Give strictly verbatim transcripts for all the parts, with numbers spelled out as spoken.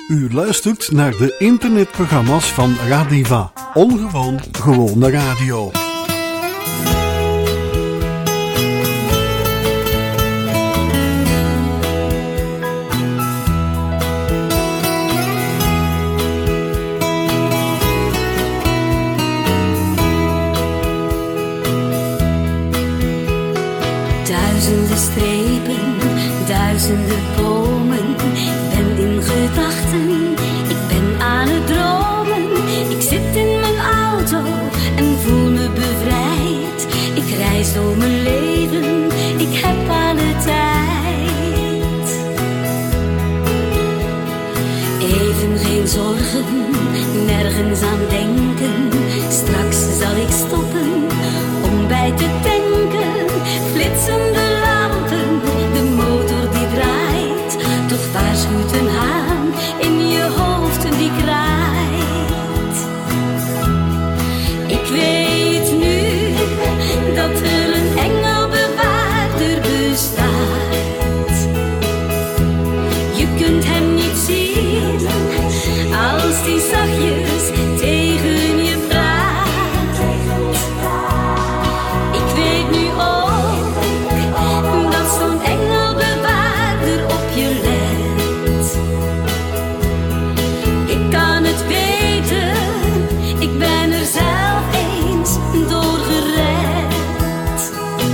U luistert naar de internetprogramma's van Radiva. Ongewoon gewone radio. Duizenden strepen, duizenden bomen. Ik ben in gedachten, ik ben aan het dromen. Ik zit in mijn auto en voel me bevrijd. Ik reis door mijn leven, ik heb alle tijd. Even geen zorgen, nergens aan denken. Straks zal ik stoppen om bij te tanken. Flitsende lampen, de motor die draait. Toch waarschuwt een haan in je hoofd die kraait. Ik weet nu dat er een engelbewaarder bestaat. Je kunt hem niet zien als die zachtjes tegen je praat. Ik weet nu ook dat zo'n engelbewaarder op je let. Ik kan het weten, ik ben er zelf eens door gered.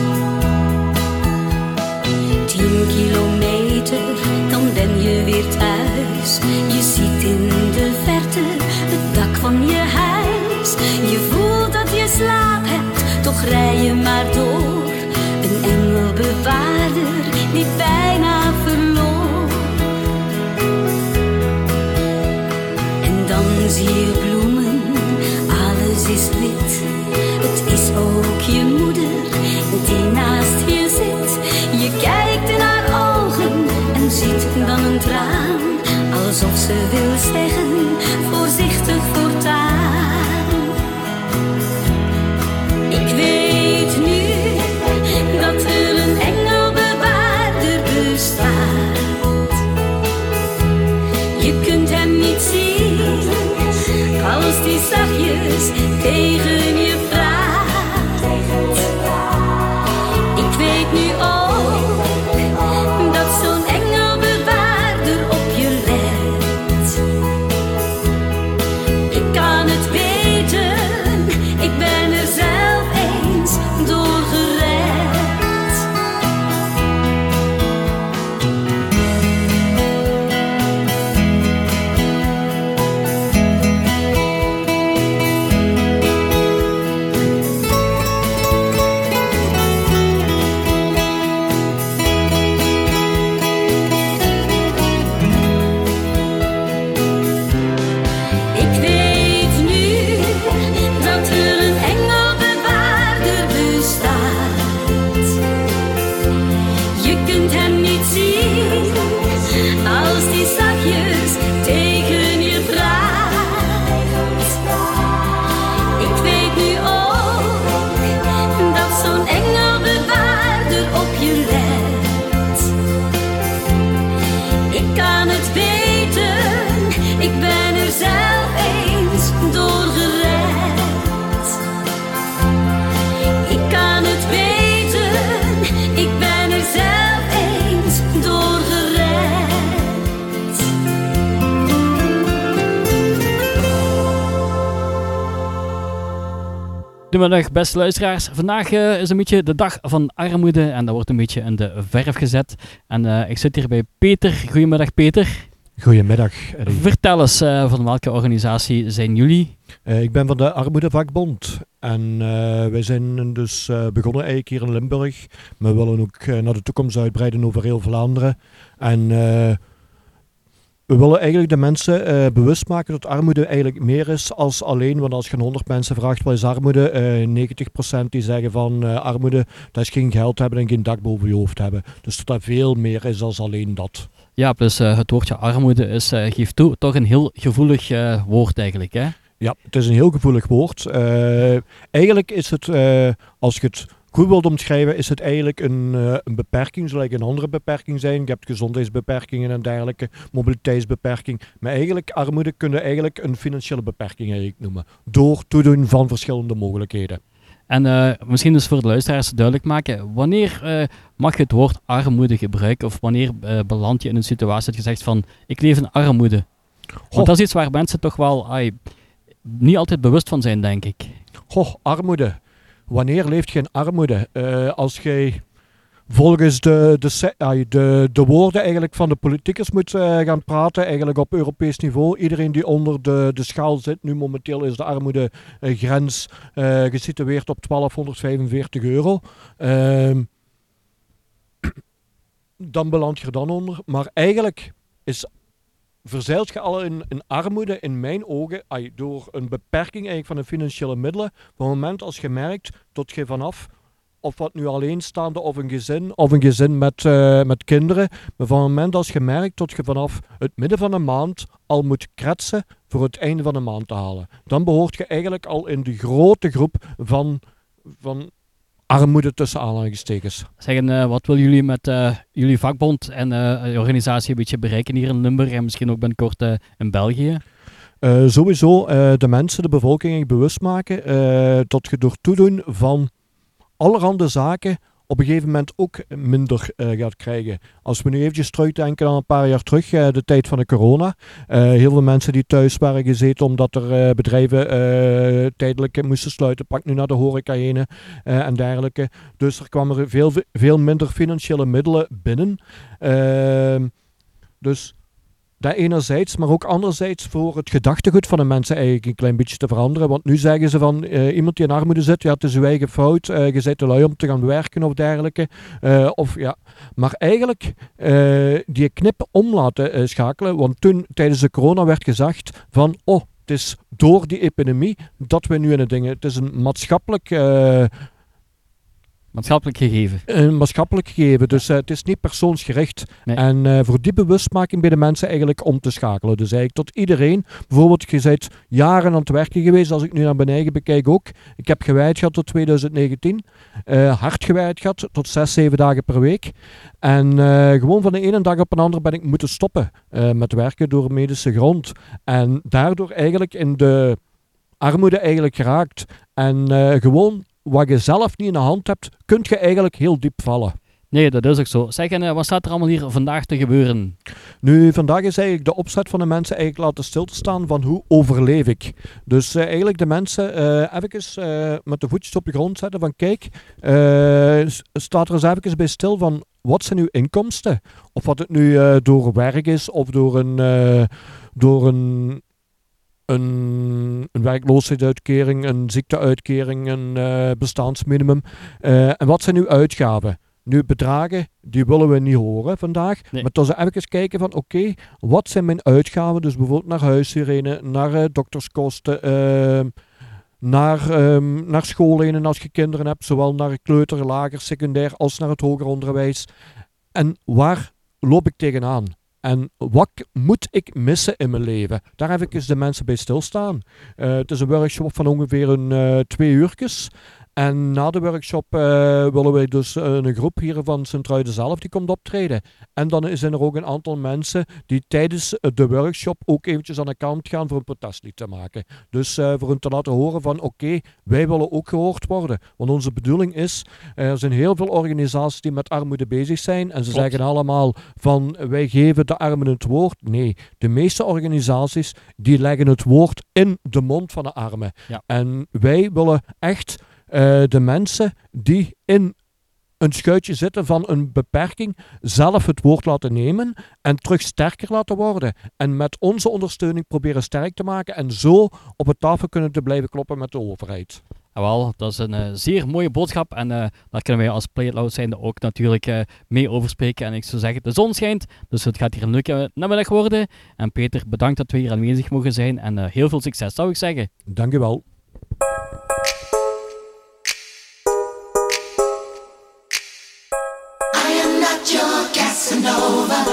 Tien kilometer, dan ben je weer thuis. Je ziet in de verte het dak van je huis. Je voelt dat je slaap hebt, toch rij je maar door. Een engelbewaarder die bijna verloor. En dan zie je bloemen, alles is wit. Het is ook je moeder die naast je zit. Je kijkt in haar ogen en ziet dan een traan. Alsof ze wil zeggen, voorzichtig voortaan. Ik weet nu dat er een engelbewaarder bestaat. Je kunt hem niet zien als die zachtjes tegen je praat. Ik weet nu ook dat zo'n engelbewaarder op je let. Ik kan het weten, ik ben er zelf eens door gered. Ik weet nu dat er een engelbewaarder bestaat. Je kunt hem niet zien als die zachtjes tegen je praat. Ik weet nu ook dat zo'n engelbewaarder op je let. Ik kan het weten, ik ben er zelf eens door gered. Ik kan het weten, ik ben er zelf eens door gered. Goedemiddag beste luisteraars. Vandaag uh, is een beetje de dag van armoede en dat wordt een beetje in de verf gezet. En uh, ik zit hier bij Peter. Goedemiddag Peter. Goedemiddag, Eddie. Vertel eens, uh, van welke organisatie zijn jullie? Uh, ik ben van de Armoedevakbond en uh, wij zijn dus uh, begonnen eigenlijk hier in Limburg. We willen ook uh, naar de toekomst uitbreiden over heel Vlaanderen. En uh, we willen eigenlijk de mensen uh, bewust maken dat armoede eigenlijk meer is als alleen, want als je honderd mensen vraagt wat is armoede, uh, negentig procent die zeggen van uh, armoede, dat is geen geld hebben en geen dak boven je hoofd hebben. Dus dat dat veel meer is dan alleen dat. Ja, plus uh, het woordje armoede is, uh, geeft toe, toch een heel gevoelig uh, woord eigenlijk, hè? Ja, het is een heel gevoelig woord. Uh, eigenlijk is het, uh, als je het goed wil omschrijven, is het eigenlijk een, uh, een beperking, zoals een andere beperking zijn. Je hebt gezondheidsbeperkingen en dergelijke, mobiliteitsbeperking. Maar eigenlijk, armoede kun je eigenlijk een financiële beperking eigenlijk noemen. Door toedoen van verschillende mogelijkheden. En uh, misschien dus voor de luisteraars duidelijk maken, wanneer uh, mag je het woord armoede gebruiken? Of wanneer uh, beland je in een situatie dat je zegt van, ik leef in armoede? Want Goh. dat is iets waar mensen toch wel ay, niet altijd bewust van zijn, denk ik. Goh, armoede. Wanneer leeft je in armoede? Uh, als jij volgens de, de, de, de woorden eigenlijk van de politicus moet uh, gaan praten, eigenlijk op Europees niveau. Iedereen die onder de, de schaal zit, nu momenteel is de armoedegrens uh, gesitueerd op twaalfhonderdvijfenveertig euro. Uh, dan beland je er dan onder. Maar eigenlijk is... verzeilt je al in, in armoede, in mijn ogen, ay, door een beperking eigenlijk van de financiële middelen. Van het moment als je merkt dat je vanaf, of wat nu alleenstaande of een gezin, of een gezin met, uh, met kinderen, maar van het moment als je merkt dat je vanaf het midden van de maand al moet kretsen voor het einde van de maand te halen. Dan behoort je eigenlijk al in de grote groep van... van armoede tussen aanhalingstekens. Zeggen, uh, wat willen jullie met uh, jullie vakbond en uh, organisatie een beetje bereiken hier in Limburg en misschien ook binnenkort uh, in België? Uh, sowieso uh, de mensen, de bevolking bewust maken uh, dat je door toedoen van allerhande zaken op een gegeven moment ook minder uh, gaat krijgen. Als we nu eventjes terugdenken aan een paar jaar terug, uh, de tijd van de corona. Uh, heel veel mensen die thuis waren gezeten omdat er uh, bedrijven uh, tijdelijk moesten sluiten. Pak nu naar de horeca heen uh, en dergelijke. Dus er kwamen er veel, veel minder financiële middelen binnen. Uh, dus... Dat enerzijds, maar ook anderzijds voor het gedachtegoed van de mensen eigenlijk een klein beetje te veranderen. Want nu zeggen ze van uh, iemand die in armoede zit, ja, het is uw eigen fout, uh, je bent te lui om te gaan werken of dergelijke. Uh, of, ja. Maar eigenlijk uh, die knip om laten uh, schakelen, want toen tijdens de corona werd gezegd van oh, het is door die epidemie dat we nu in het ding, het is een maatschappelijk... Uh, Maatschappelijk gegeven. Een maatschappelijk gegeven, dus uh, het is niet persoonsgericht. Nee. En uh, voor die bewustmaking bij de mensen eigenlijk om te schakelen. Dus eigenlijk tot iedereen, bijvoorbeeld je bent jaren aan het werken geweest, als ik nu naar mijn eigen bekijk ook. Ik heb gewerkt gehad tot twintig negentien, uh, hard gewerkt gehad tot zes, zeven dagen per week. En uh, gewoon van de ene dag op een andere ben ik moeten stoppen uh, met werken door medische grond. En daardoor eigenlijk in de armoede eigenlijk geraakt. En uh, gewoon... wat je zelf niet in de hand hebt, kun je eigenlijk heel diep vallen. Nee, dat is ook zo. Zeg, en uh, wat staat er allemaal hier vandaag te gebeuren? Nu, vandaag is eigenlijk de opzet van de mensen eigenlijk laten stil te staan van hoe overleef ik. Dus uh, eigenlijk de mensen uh, even uh, met de voetjes op de grond zetten van kijk, uh, staat er eens even bij stil van wat zijn uw inkomsten? Of wat het nu uh, door werk is of door een... Uh, door een Een, een werkloosheidsuitkering, een ziekteuitkering, een uh, bestaansminimum. Uh, en wat zijn uw uitgaven? Nu, bedragen, die willen we niet horen vandaag. Nee. Maar dat ze even kijken van, oké, okay, wat zijn mijn uitgaven? Dus bijvoorbeeld naar huishygiëne, naar uh, dokterskosten, uh, naar, um, naar schoollijnen als je kinderen hebt, zowel naar kleuter, lager, secundair, als naar het hoger onderwijs. En waar loop ik tegenaan? En wat moet ik missen in mijn leven? Daar heb ik eens de mensen bij stilstaan. Uh, het is een workshop van ongeveer een uh, twee uurtjes. En na de workshop uh, willen wij dus uh, een groep hier van Sint-Truiden zelf die komt optreden. En dan zijn er ook een aantal mensen die tijdens de workshop ook eventjes aan de kant gaan voor een protestlied te maken. Dus uh, voor hun te laten horen van oké, okay, wij willen ook gehoord worden. Want onze bedoeling is, uh, er zijn heel veel organisaties die met armoede bezig zijn. En ze Klopt. zeggen allemaal van wij geven de armen het woord. Nee, de meeste organisaties die leggen het woord in de mond van de armen. Ja. En wij willen echt... Uh, de mensen die in een schuitje zitten van een beperking zelf het woord laten nemen en terug sterker laten worden. En met onze ondersteuning proberen sterk te maken en zo op het tafel kunnen te blijven kloppen met de overheid. Ja, wel, dat is een uh, zeer mooie boodschap en uh, daar kunnen wij als Play It Loud zijnde ook natuurlijk uh, mee over spreken. En ik zou zeggen, de zon schijnt, dus het gaat hier een leuke namiddag worden. En Peter, bedankt dat we hier aanwezig mogen zijn en uh, heel veel succes, zou ik zeggen. Dank u wel. Casanova.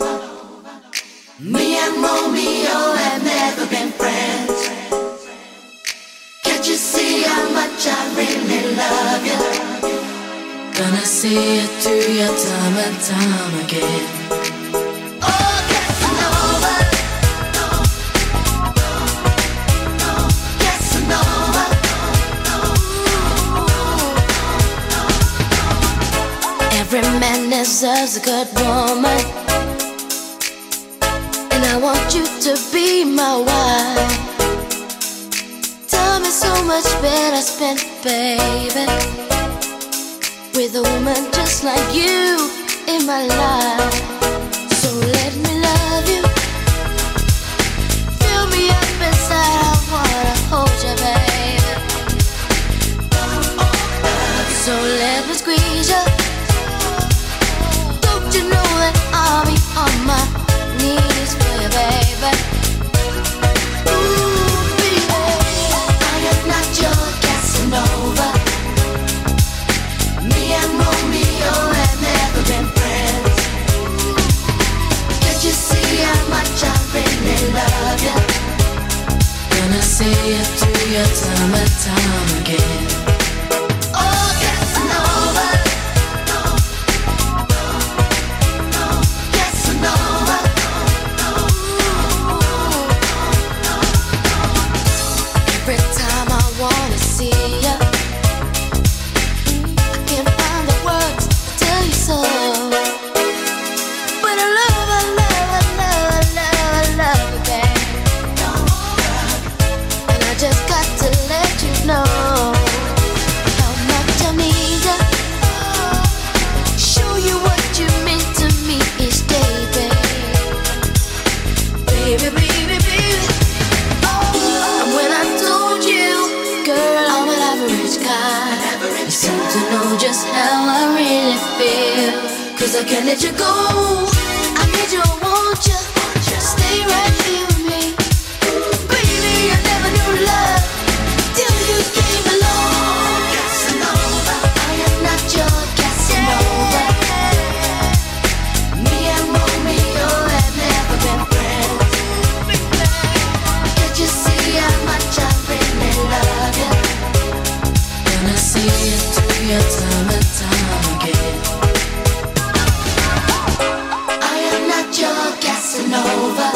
Me and Romeo have never been friends. Can't you see how much I really love you? say it to you time and time again. Oh, Casanova, no, no, no, Casanova, no, no, no. Every man deserves a good woman, and I want you to be my wife. Time is so much better spent, baby, with a woman just like you in my life. So let me love you, fill me up inside, I wanna hold you, baby. So let me squeeze you, don't you know that I'll be on my knees for you, baby. Ooh, baby, I am not your Casanova. Me and Romeo have never been friends. Can't you see how much I really love you? Gonna say it to you time and time again. Oh, Casanova, no, no, no, Casanova, no, no, no. Every time I wanna see you, so, but I love, I love, I love, I love, I love you, babe. And I just got to let you know how much I need you. Show you what you mean to me each day, babe. Baby, baby, baby. Oh, and when I told you, girl, I'm an average guy, you seem to know just how I really feel. Cause I can't let you go, I need you, I want you, stay right here with me. Baby, I never knew love till you came along. Casanova, I am not your Casanova. Me and Romeo have never been friends. Can't you see how much I really love you? Gonna say it to you time and time again. Your Casanova.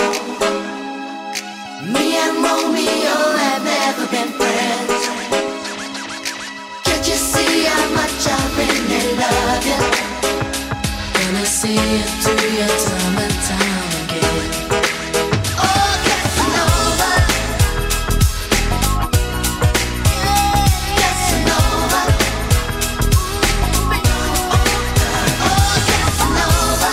Me and Romeo have never been friends. Can't you see how much I really love you? Gonna say it to you time and time again. Oh, Casanova, Casanova, oh, Casanova.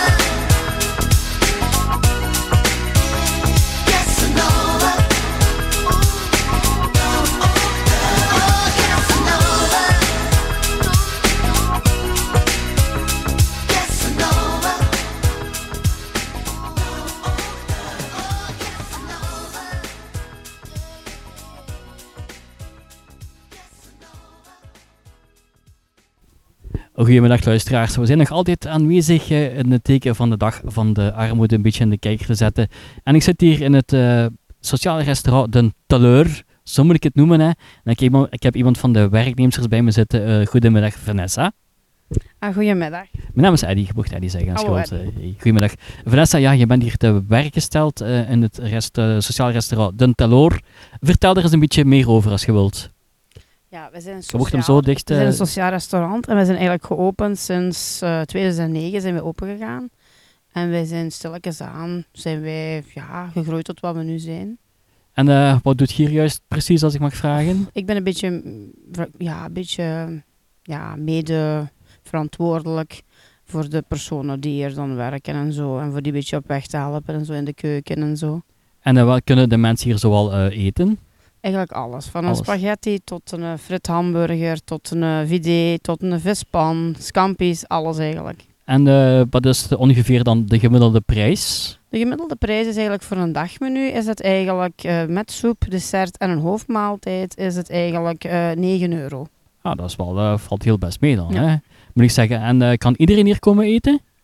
Goedemiddag luisteraars, we zijn nog altijd aanwezig uh, in het teken van de dag van de armoede een beetje in de kijker te zetten. En ik zit hier in het uh, sociale restaurant De Taleur, zo moet ik het noemen. Hè. En ik, heb, ik heb iemand van de werknemers bij me zitten. Uh, goedemiddag Vanessa. Ah, goedemiddag. Mijn naam is Eddie, je mocht Eddie zeggen. Als Hallo, je wilt. Uh, goedemiddag. Vanessa, ja, je bent hier te werk gesteld uh, in het rest, uh, sociaal restaurant De Taleur. Vertel er eens een beetje meer over als je wilt. Ja, we zijn een Je mocht hem sociaal, zo dicht... we zijn Uh, een sociaal restaurant en we zijn eigenlijk geopend sinds uh, tweeduizend negen zijn we opengegaan. En wij zijn stilletjes aan, zijn wij ja, gegroeid tot wat we nu zijn. en uh, wat doet je hier juist precies, als ik mag vragen? Ik ben een beetje, mm, ver- ja, een beetje ja, mede verantwoordelijk voor de personen die hier dan werken en zo. En voor die een beetje op weg te helpen en zo in de keuken en zo. En uh, wat kunnen de mensen hier zoal uh, eten? Eigenlijk alles. Van Alles. een spaghetti tot een uh, frit hamburger, tot een uh, vide, tot een vispan, scampi's, alles eigenlijk. En uh, wat is de, ongeveer dan de gemiddelde prijs? De gemiddelde prijs is eigenlijk voor een dagmenu is het eigenlijk uh, met soep, dessert en een hoofdmaaltijd is het eigenlijk uh, negen euro. Ah, dat is wel, uh, valt heel best mee dan. Ja. Hè? Moet ik zeggen. En uh, kan iedereen hier komen eten?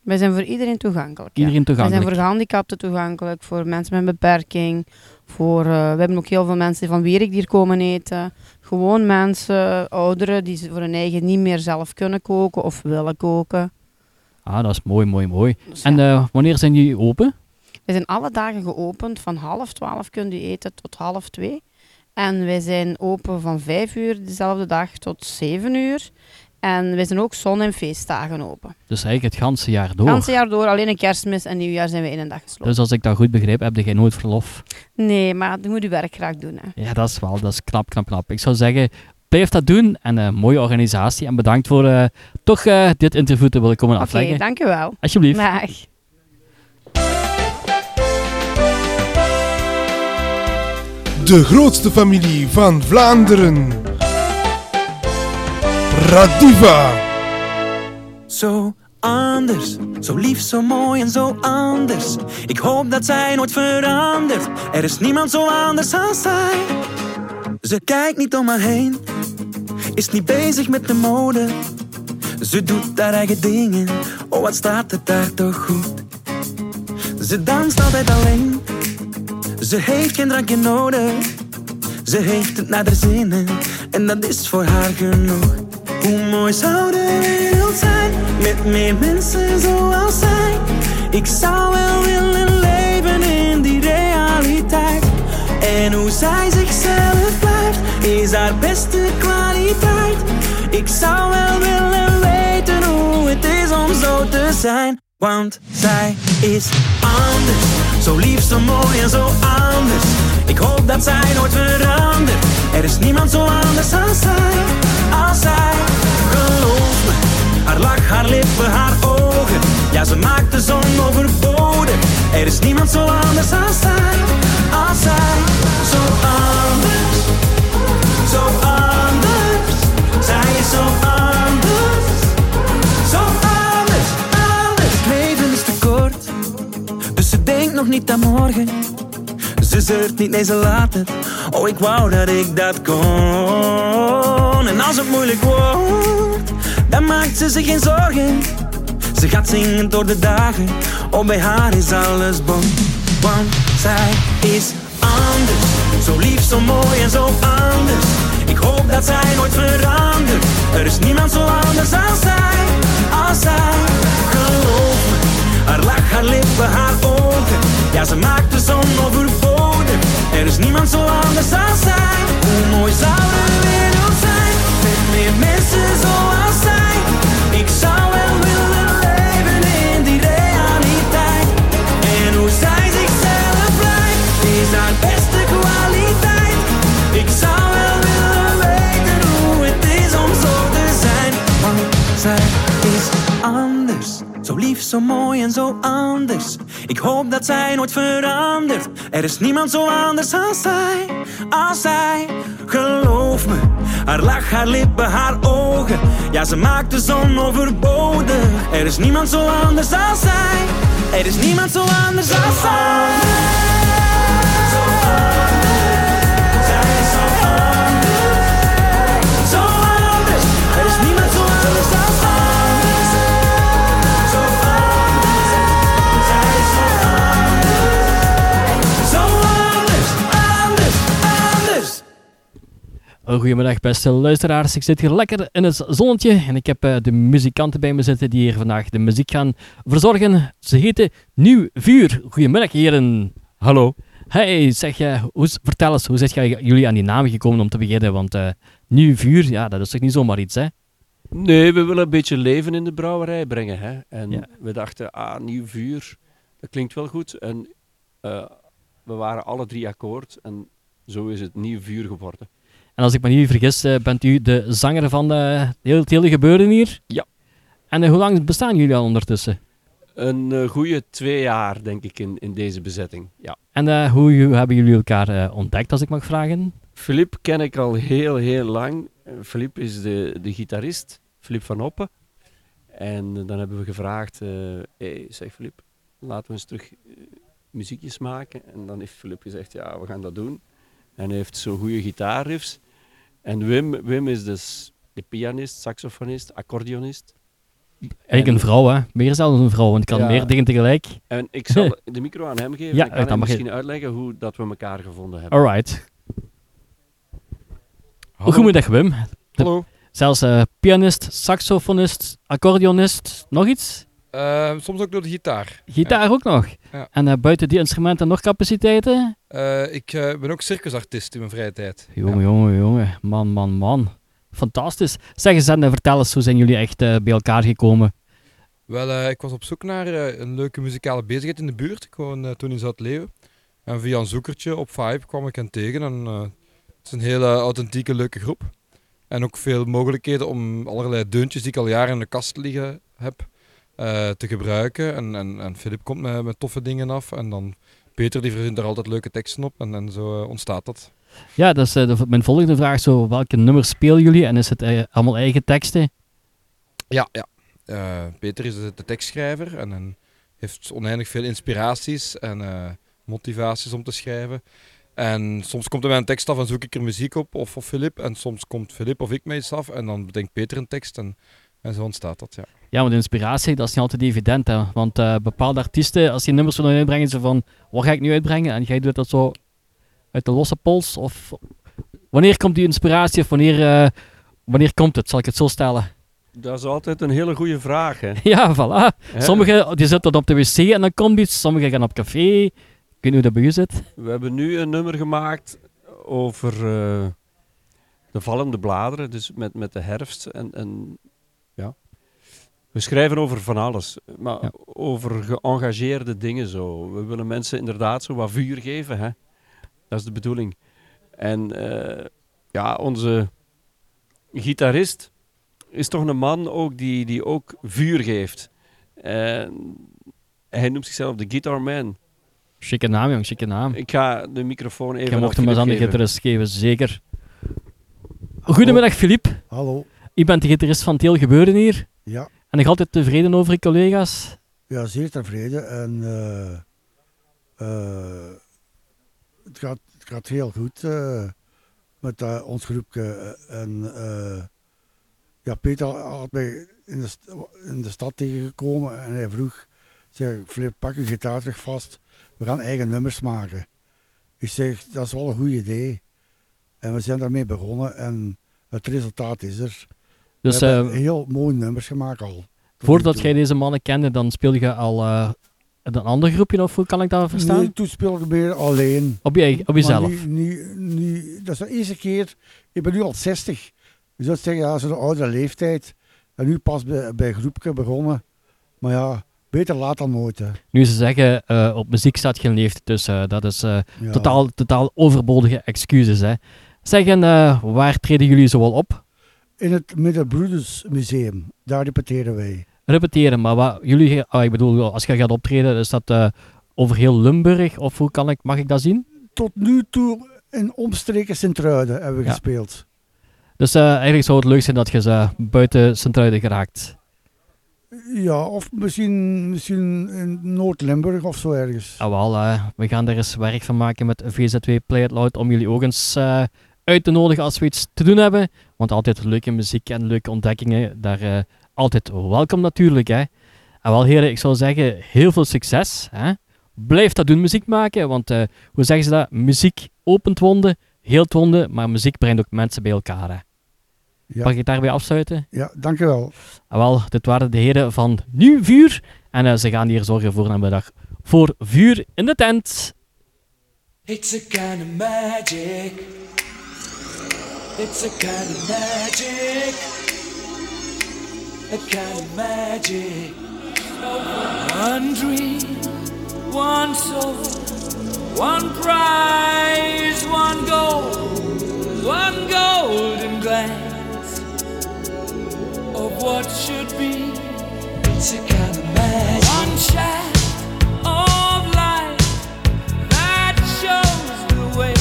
Wij zijn voor iedereen toegankelijk. Ja. Iedereen toegankelijk. Wij zijn voor gehandicapten toegankelijk, voor mensen met een beperking. Voor, uh, we hebben ook heel veel mensen van Wierik die hier komen eten. Gewoon mensen, ouderen, die voor hun eigen niet meer zelf kunnen koken of willen koken. Ah, dat is mooi, mooi, mooi. Dus En ja. uh, wanneer zijn jullie open? Wij zijn alle dagen geopend. Van half twaalf kunt u eten tot half twee. En wij zijn open van vijf uur dezelfde dag tot zeven uur. En wij zijn ook zon- en feestdagen open. Dus eigenlijk het ganse jaar door. Het ganse jaar door, alleen een kerstmis en nieuwjaar zijn we één dag gesloten. Dus als ik dat goed begreep, heb je nooit verlof. Nee, maar je moet je werk graag doen. Hè. Ja, dat is wel, dat is knap, knap, knap. Ik zou zeggen, blijf dat doen en een uh, mooie organisatie. En bedankt voor uh, toch uh, dit interview te willen komen Oké, afleggen. dank u wel. Alsjeblieft. Dag. De grootste familie van Vlaanderen. Radiva. Zo anders, zo lief, zo mooi en zo anders. Ik hoop dat zij nooit verandert. Er is niemand zo anders als zij. Ze kijkt niet om haar heen, is niet bezig met de mode. Ze doet haar eigen dingen, oh wat staat het daar toch goed. Ze danst altijd alleen, ze heeft geen drankje nodig. Ze heeft het naar haar zinnen en dat is voor haar genoeg. Hoe mooi zou de wereld zijn met meer mensen zoals zij. Ik zou wel willen leven in die realiteit. En hoe zij zichzelf blijft is haar beste kwaliteit. Ik zou wel willen weten hoe het is om zo te zijn. Want zij is anders, zo lief, zo mooi en zo anders. Ik hoop dat zij nooit verandert. Er is niemand zo anders als zij, als zij. Geloof me, haar lach, haar lippen, haar ogen. Ja, ze maakt de zon overbodig. Er is niemand zo anders als zij, als zij. Zo anders, zo anders. Zij is zo anders, zo anders, anders. Het leven is te kort, dus ze denkt nog niet aan morgen. Ze zeurt niet, nee ze laat het. Oh, ik wou dat ik dat kon. En als het moeilijk wordt, dan maakt ze zich geen zorgen. Ze gaat zingen door de dagen. Oh, bij haar is alles bon. Want zij is anders, zo lief, zo mooi en zo anders. Ik hoop dat zij nooit verandert. Er is niemand zo anders als zij, als zij. Geloof me, haar lach, haar lippen, haar ogen. Ja, ze maakt de zon overbodig. Er is niemand zo anders als zij. Hoe mooi zou de wereld zijn met meer mensen zoals zij. Ik zou wel willen leven in die realiteit. En hoe zij zichzelf blijft is haar beste kwaliteit. Ik zou wel willen weten hoe het is om zo te zijn. Want zij is anders, zo lief, zo mooi en zo anders. Ik hoop dat zij nooit verandert. Er is niemand zo anders als zij, als zij. Geloof me, haar lach, haar lippen, haar ogen. Ja, ze maakt de zon overbodig. Er is niemand zo anders als zij. Er is niemand zo anders als zij. Zo anders, zij is zo anders. Zo anders, er is niemand zo anders als zij. Goedemiddag beste luisteraars, ik zit hier lekker in het zonnetje en ik heb uh, de muzikanten bij me zitten die hier vandaag de muziek gaan verzorgen. Ze heten Nieuw Vuur. Goedemiddag heren. Hallo. Hey, zeg, uh, hoe, vertel eens, hoe zijn jullie aan die naam gekomen om te beginnen? Want uh, Nieuw Vuur, ja, dat is toch niet zomaar iets, hè? Nee, we willen een beetje leven in de brouwerij brengen, hè. En ja. we dachten, ah, Nieuw Vuur, dat klinkt wel goed. En uh, we waren alle drie akkoord en zo is het Nieuw Vuur geworden. En als ik me niet vergis, uh, bent u de zanger van uh, het hele gebeuren hier? Ja. En uh, hoe lang bestaan jullie al ondertussen? Een uh, goede twee jaar, denk ik, in, in deze bezetting, ja. En uh, hoe hebben jullie elkaar uh, ontdekt, als ik mag vragen? Philippe ken ik al heel, heel lang. Uh, Philippe is de, de gitarist, Philippe van Oppen. En uh, dan hebben we gevraagd, uh, hey, zeg Philippe, laten we eens terug uh, muziekjes maken. En dan heeft Philippe gezegd, ja, we gaan dat doen. En hij heeft zo goede gitaarriffs. En Wim, Wim is dus de pianist, saxofonist, accordeonist. Eigenlijk een vrouw, hè. Meer zelfs een vrouw, want ik kan Ja. meer dingen tegelijk. En ik zal de micro aan hem geven. Ja, en kan dan hij mag je- misschien uitleggen hoe dat we elkaar gevonden hebben. Alright. Goedemiddag, Wim. Hallo. Zelfs eh, pianist, saxofonist, accordeonist, nog iets? Uh, soms ook door de gitaar. Gitaar ook nog. Ja. En uh, buiten die instrumenten nog capaciteiten? Uh, ik uh, ben ook circusartiest in mijn vrije tijd. Jongen, ja. jongen, jongen. Man, man, man. Fantastisch. Zeg eens en uh, vertel eens, hoe zijn jullie echt uh, bij elkaar gekomen? Wel, uh, ik was op zoek naar uh, een leuke muzikale bezigheid in de buurt. Ik woon uh, toen in Zuid-Leeuwen. En via een zoekertje op Vibe kwam ik hen tegen. En, uh, het is een hele authentieke, leuke groep. En ook veel mogelijkheden om allerlei deuntjes die ik al jaren in de kast liggen heb, uh, te gebruiken. En, en, en Filip komt met, met toffe dingen af. En dan Peter die verzint er altijd leuke teksten op. En, en zo uh, ontstaat dat. Ja, dat is uh, de, mijn volgende vraag. Zo, welke nummers spelen jullie? En is het uh, allemaal eigen teksten? Ja, ja. Uh, Peter is de, de tekstschrijver. En, en heeft oneindig veel inspiraties en uh, motivaties om te schrijven. En soms komt er mij een tekst af en zoek ik er muziek op, of, of Filip. En soms komt Filip of ik mij iets af en dan bedenkt Peter een tekst en, en zo ontstaat dat, ja. Ja, maar de inspiratie, dat is niet altijd evident, hè. Want uh, bepaalde artiesten, als die nummers willen uitbrengen, ze van, wat ga ik nu uitbrengen? En jij doet dat zo uit de losse pols? Of wanneer komt die inspiratie, of wanneer, uh, wanneer komt het, zal ik het zo stellen? Dat is altijd een hele goede vraag, hè. Ja, voilà. Sommigen die zitten op de wc en dan komt iets, sommigen gaan op café. Ik weet niet hoe dat bij u zit. We hebben nu een nummer gemaakt over uh, de vallende bladeren, dus met, met de herfst. En, en ja, we schrijven over van alles, maar ja. over geëngageerde dingen zo. We willen mensen inderdaad zo wat vuur geven, hè. Dat is de bedoeling. En uh, ja, onze gitarist is toch een man ook die, die ook vuur geeft. En hij noemt zichzelf de Guitar Man. Chique naam, jong, chique naam. Ik ga de microfoon even Je mocht hem eens aan de gitarist geven, zeker. Hallo. Goedemiddag, Filip. Hallo. Je bent de gitarist van het heel gebeuren hier. Ja. En nog altijd tevreden over je collega's? Ja, zeer tevreden. En uh, uh, het, gaat, het gaat heel goed uh, met uh, ons groepje. En uh, ja, Peter had mij in de, st- in de stad tegengekomen en hij vroeg, zeg, Filip, pak je gitaar terug vast. We gaan eigen nummers maken. Ik zeg, dat is wel een goed idee. En we zijn daarmee begonnen en het resultaat is er. Dus, we hebben uh, heel mooie nummers gemaakt al. Voordat jij deze mannen kende, dan speelde je al uh, in een ander groepje, of hoe kan ik dat verstaan? Nee, toen speelde ik meer alleen. Op, je, op jezelf? Nu, nu, nu, dat is de eerste keer, ik ben nu al zestig. Je zou zeggen, ja, zo'n oudere leeftijd. En nu pas bij, bij een groepje begonnen. Maar ja, beter laat dan nooit. Hè. Nu ze zeggen, uh, op muziek staat geen leeftijd, dus uh, dat is uh, Ja. totaal, totaal overbodige excuses. Hè. Zeg, en uh, waar treden jullie zoal op? In het Middenbroeders Museum, daar repeteren wij. Repeteren, maar wat, jullie, uh, ik bedoel, als je gaat optreden, is dat uh, over heel Limburg, of hoe kan ik, mag ik dat zien? Tot nu toe in omstreken Sint-Truiden hebben we Ja. gespeeld. Dus uh, eigenlijk zou het leuk zijn dat je ze buiten Sint-Truiden geraakt. Ja, of misschien, misschien in Noord-Limburg of zo ergens. Ah, wel, uh, we gaan er eens werk van maken met V Z W Play It Loud om jullie ook eens uh, uit te nodigen als we iets te doen hebben. Want altijd leuke muziek en leuke ontdekkingen, daar uh, altijd welkom natuurlijk. Hè. En wel heren, ik zou zeggen, heel veel succes. Hè. Blijf dat doen, muziek maken, want uh, hoe zeggen ze dat? Muziek opent wonden, heelt wonden, maar muziek brengt ook mensen bij elkaar. Hè. Ja. Mag ik daarbij afsluiten? Ja, dankjewel. En wel, dit waren de heren van Nieuw Vuur. En uh, ze gaan hier zorgen voor namiddag voor vuur in de tent. It's a kind of magic. It's a kind of magic. A kind of magic. One dream, one soul, one prize, one goal, one golden glance of what should be. It's a kind of magic. One shaft of light that shows the way.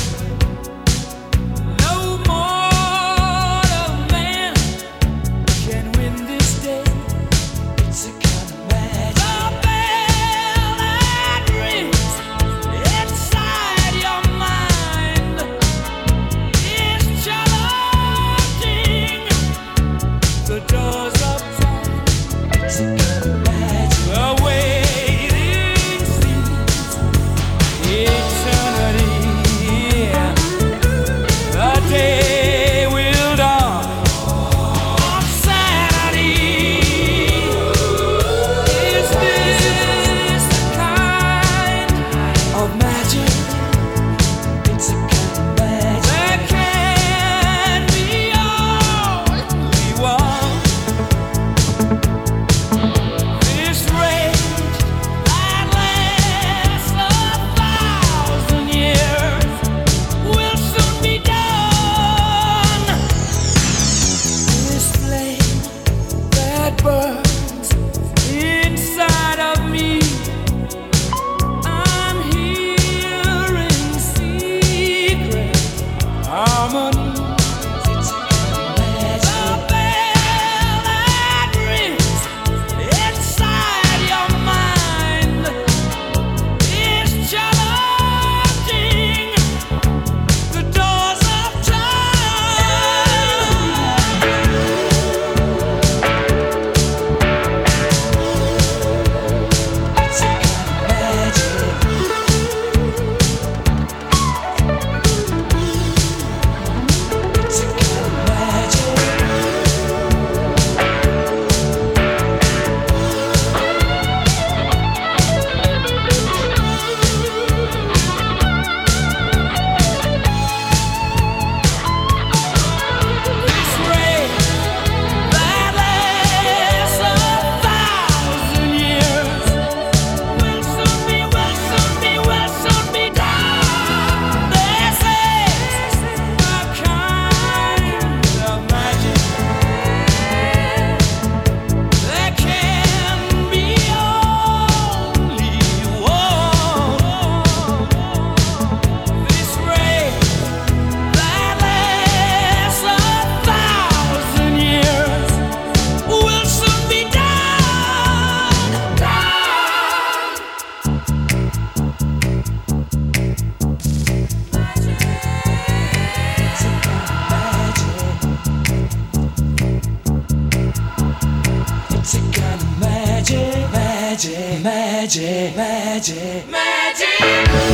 No mortal man can win this day. It's a kind of magic. The bell that rings inside your mind. Magic, magic, magic.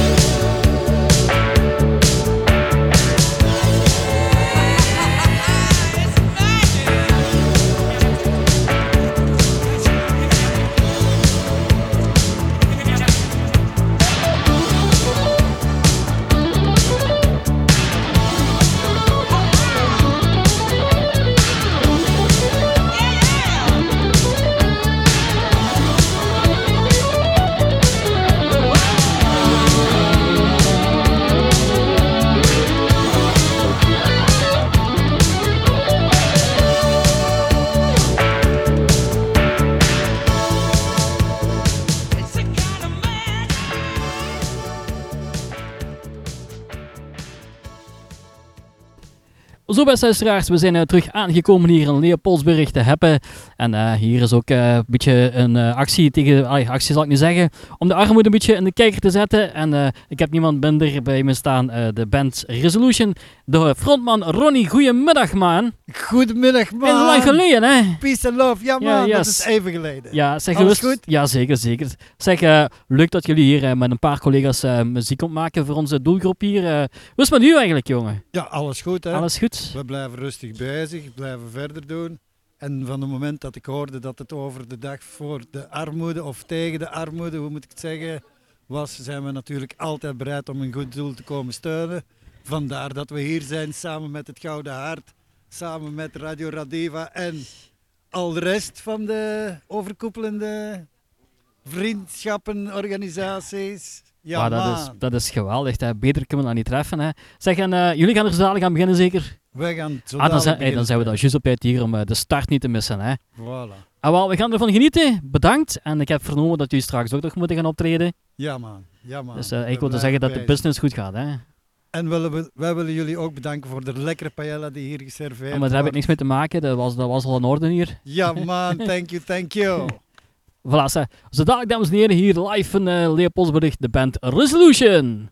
Zo, beste luisteraars, we zijn uh, terug aangekomen hier in Leopoldsburg te Heppen. En uh, hier is ook uh, een beetje een uh, actie tegen, allee, actie zal ik niet zeggen, om de armoede een beetje in de kijker te zetten. En uh, ik heb niemand minder bij me staan, uh, de band Resolution. De frontman Ronnie, goedemiddag man. Goedemiddag man. Is lang geleden hè? Peace and love, ja man, ja, yes. Dat is even geleden. Ja, zeg, Alles gerust, goed? Ja, zeker, zeker. Zeg, uh, leuk dat jullie hier uh, met een paar collega's uh, muziek ontmaken voor onze doelgroep hier. Uh, hoe is het met u eigenlijk, jongen? Ja, alles goed hè. Alles goed. We blijven rustig bezig, blijven verder doen. En van het moment dat ik hoorde dat het over de dag voor de armoede of tegen de armoede, hoe moet ik het zeggen, was, zijn we natuurlijk altijd bereid om een goed doel te komen steunen. Vandaar dat we hier zijn samen met het Gouden Hart, samen met Radio Radiva en al de rest van de overkoepelende vriendschappen, organisaties. Ja, maar dat, man. is, dat is geweldig, hè. Beter kunnen we dat niet treffen. Hè. Zeg, en, uh, jullie gaan er zo dadelijk aan beginnen zeker? Wij gaan zo ah, dan, zijn, beginnen. hey, dan zijn we daar juist op uit hier om uh, de start niet te missen. Hè. Voilà. En wel, we gaan ervan genieten. Bedankt. En ik heb vernomen dat jullie straks ook nog moeten gaan optreden. Ja man, ja man. Dus uh, We ik wilde blijven zeggen dat de bezig. business goed gaat. Hè. En willen we, wij willen jullie ook bedanken voor de lekkere paella die hier geserveerd Ja, maar daar heb ik wordt. niks mee te maken. Dat was, dat was al in orde hier. Ja man, thank you, thank you. Voilà, zo so, dadelijk, dames en heren, hier live in uh, Leopoldsburg, de band Resolution.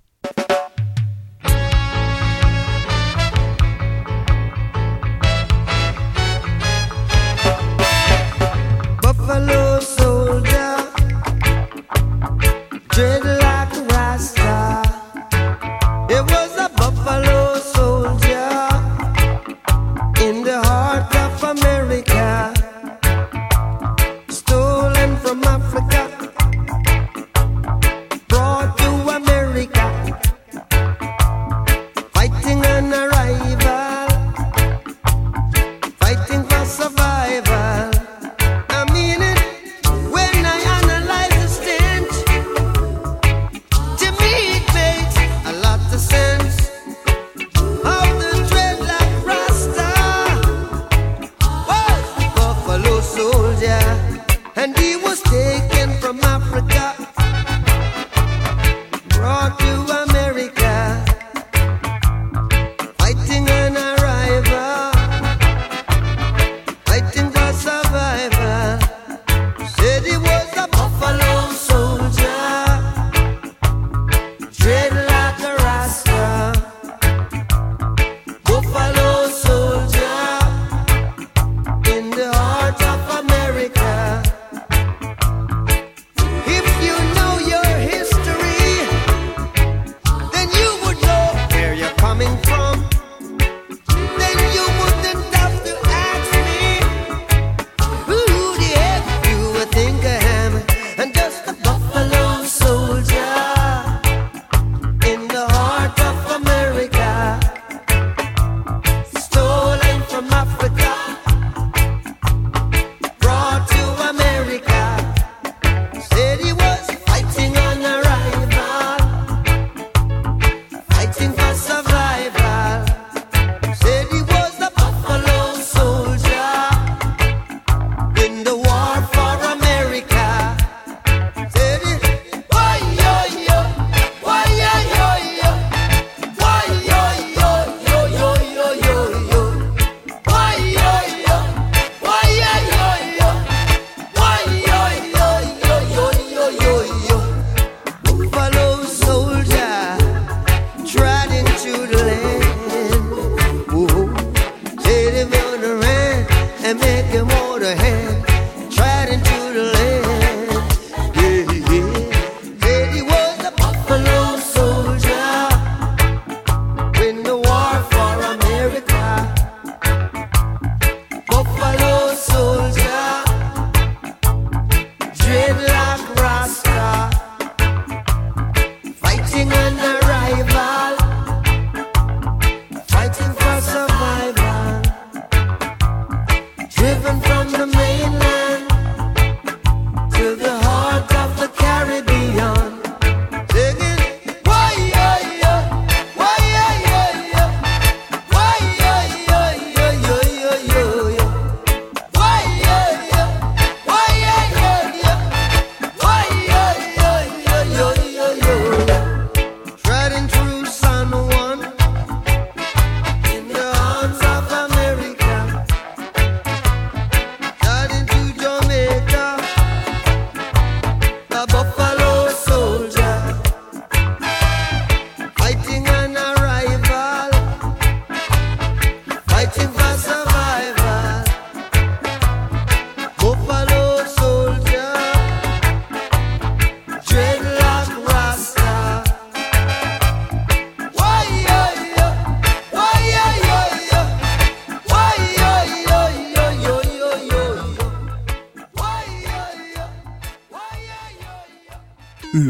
Buffalo soldier, dread like a rasta. It was a buffalo soldier in the heart of America, stolen from Africa, brought to America.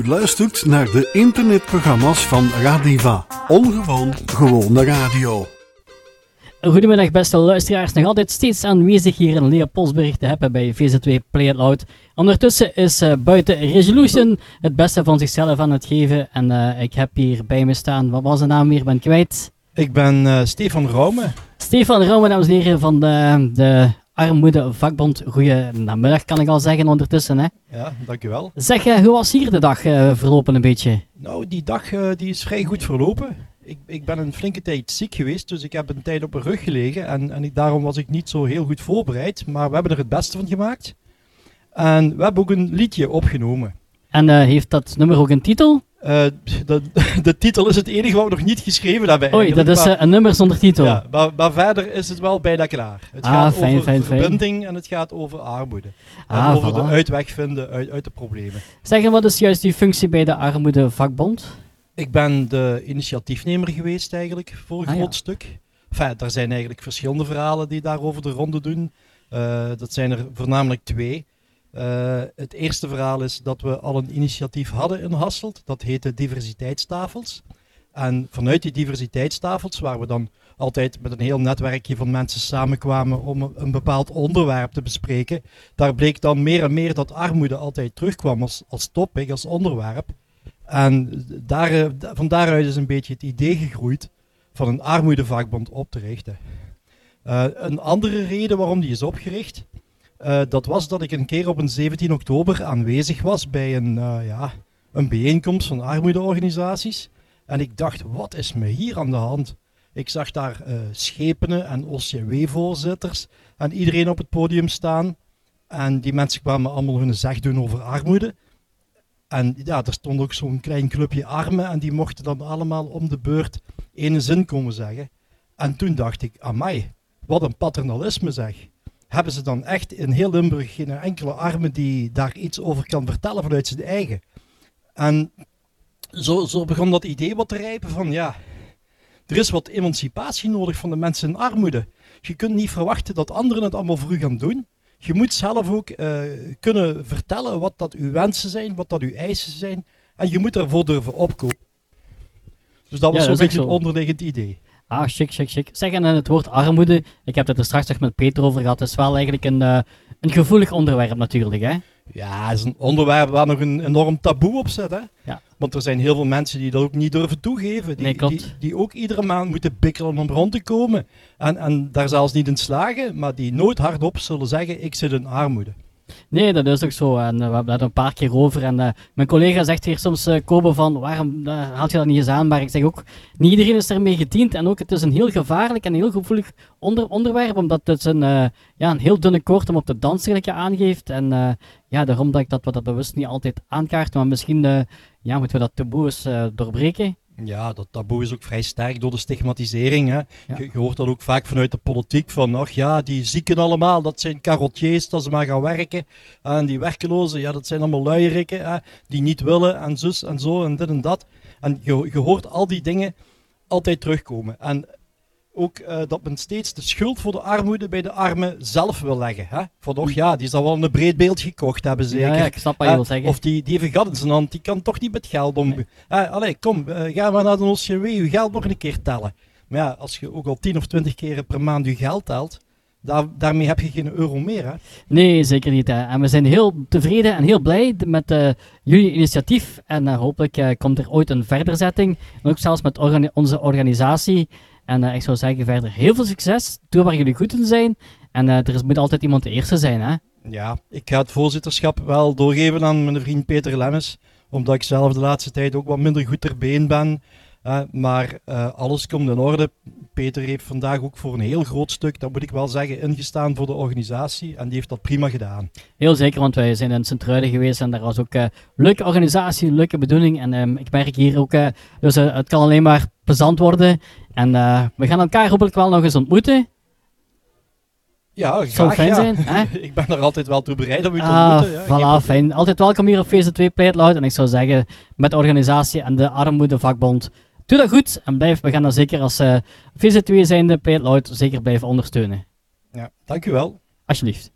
U luistert naar de internetprogramma's van Radiva. Ongewoon gewone radio. Goedemiddag beste luisteraars, nog altijd steeds aanwezig hier in Leopoldsburg te hebben bij V Z W Play It Loud. Ondertussen is uh, buiten Resolution het beste van zichzelf aan het geven en uh, ik heb hier bij me staan, wat was de naam weer, ben ik kwijt? Ik ben uh, Stefan Raume. Stefan Raume, dames en heren van de, de Armoede Vakbond. Goedemiddag kan ik al zeggen ondertussen. Hè? Ja, dankjewel. Zeg, uh, hoe was hier de dag uh, verlopen een beetje? Nou, die dag uh, die is vrij goed verlopen. Ik, ik ben een flinke tijd ziek geweest, dus ik heb een tijd op mijn rug gelegen en, en ik, daarom was ik niet zo heel goed voorbereid. Maar we hebben er het beste van gemaakt. En we hebben ook een liedje opgenomen. En uh, heeft dat nummer ook een titel? Uh, de, de titel is het enige wat we nog niet geschreven hebben. Oei, dat is maar, uh, een nummer zonder titel. Ja, maar, maar verder is het wel bijna klaar. Het ah, gaat fijn, over fijn, verbinding fijn. en het gaat over armoede. Ah, en over voilà. de uitweg vinden uit, uit de problemen. Zeg, en wat is juist die functie bij de Armoede Vakbond? Ik ben de initiatiefnemer geweest eigenlijk, voor een ah, groot ja. stuk. Enfin, er zijn eigenlijk verschillende verhalen die daarover de ronde doen. Uh, dat zijn er voornamelijk twee. Uh, het eerste verhaal is dat we al een initiatief hadden in Hasselt. Dat heette diversiteitstafels. En vanuit die diversiteitstafels, waar we dan altijd met een heel netwerkje van mensen samenkwamen om een bepaald onderwerp te bespreken, daar bleek dan meer en meer dat armoede altijd terugkwam als, als topic, als onderwerp. En daar, van daaruit is een beetje het idee gegroeid van een armoedevakbond op te richten. Uh, een andere reden waarom die is opgericht, uh, dat was dat ik een keer op een zeventien oktober aanwezig was bij een, uh, ja, een bijeenkomst van armoedeorganisaties. En ik dacht, wat is me hier aan de hand? Ik zag daar uh, schepenen en O C W-voorzitters en iedereen op het podium staan. En die mensen kwamen allemaal hun zeg doen over armoede. En ja, er stond ook zo'n klein clubje armen en die mochten dan allemaal om de beurt ene zin komen zeggen. En toen dacht ik, amai, wat een paternalisme zeg. Hebben ze dan echt in heel Limburg geen enkele arme die daar iets over kan vertellen vanuit zijn eigen? En zo, zo begon dat idee wat te rijpen van ja, er is wat emancipatie nodig van de mensen in armoede. Je kunt niet verwachten dat anderen het allemaal voor u gaan doen. Je moet zelf ook uh, kunnen vertellen wat dat uw wensen zijn, wat dat uw eisen zijn. En je moet daarvoor durven opkomen. Dus dat was ja, zo'n dat beetje zo. het onderliggend idee. Ah, chic, chic, chic. Zeg, en het woord armoede, ik heb het er straks nog met Peter over gehad, is wel eigenlijk een, uh, een gevoelig onderwerp natuurlijk, hè? Ja, het is een onderwerp waar nog een enorm taboe op zit, hè? Ja. Want er zijn heel veel mensen die dat ook niet durven toegeven. Die, nee, klopt. Die, die ook iedere maand moeten bikkelen om rond te komen. En, en daar zelfs niet in slagen, maar die nooit hardop zullen zeggen, ik zit in armoede. Nee, dat is ook zo. En uh, we hebben het een paar keer over. En uh, mijn collega zegt hier soms, uh, Kobe, van waarom uh, haalt je dat niet eens aan? Maar ik zeg ook, niet iedereen is ermee gediend. En ook, het is een heel gevaarlijk en heel gevoelig onder, onderwerp. Omdat het een, uh, ja, een heel dunne koord om op te dansen, gelijk je aangeeft. En uh, ja, daarom dat ik dat we dat bewust niet altijd aankaarten. Maar misschien uh, ja, moeten we dat taboe eens uh, doorbreken. Ja, dat taboe is ook vrij sterk door de stigmatisering. Hè. Ja. Je, je hoort dat ook vaak vanuit de politiek van, ach ja, die zieken allemaal, dat zijn carottiers, dat ze maar gaan werken. En die werkelozen, ja, dat zijn allemaal luierikken, hè, die niet willen en zus en zo en dit en dat. En je, je hoort al die dingen altijd terugkomen. En ook uh, dat men steeds de schuld voor de armoede bij de armen zelf wil leggen. Hè? Van, och ja, die zal wel een breed beeld gekocht hebben zeker. Ja, ja, ik snap wat je uh, wil zeggen. Of die, die heeft een gat in zijn hand, die kan toch niet met geld om... Nee. Uh, allee, kom, uh, ga maar naar de O C W, je geld nog een keer tellen. Maar ja, als je ook al tien of twintig keer per maand je geld telt, daar, daarmee heb je geen euro meer. Hè? Nee, zeker niet. Hè. En we zijn heel tevreden en heel blij met uh, jullie initiatief. En uh, hopelijk uh, komt er ooit een verderzetting. En ook zelfs met organi- onze organisatie. En uh, ik zou zeggen verder heel veel succes. Doe waar jullie goed in zijn. En uh, er is, moet altijd iemand de eerste zijn, hè? Ja, ik ga het voorzitterschap wel doorgeven aan mijn vriend Peter Lemmes. Omdat ik zelf de laatste tijd ook wat minder goed ter been ben. Uh, maar uh, alles komt in orde. Peter heeft vandaag ook voor een heel groot stuk, dat moet ik wel zeggen, ingestaan voor de organisatie. En die heeft dat prima gedaan. Heel zeker, want wij zijn in Sint-Truiden geweest en daar was ook een uh, leuke organisatie, leuke bedoeling. En um, ik merk hier ook, uh, dus uh, het kan alleen maar plezant worden. En uh, we gaan elkaar hopelijk wel nog eens ontmoeten. Ja, graag. Zou fijn ja. zijn, hè? Ik ben er altijd wel toe bereid om u te ah, ontmoeten. Ja. Voilà, fijn. Altijd welkom hier op V Z W Play It Loud. En ik zou zeggen, met de organisatie en de Armoedevakbond, doe dat goed en blijf, we gaan dan zeker als uh, V Z W zijnde Play It Loud zeker blijven ondersteunen. Ja, dank u wel. Alsjeblieft.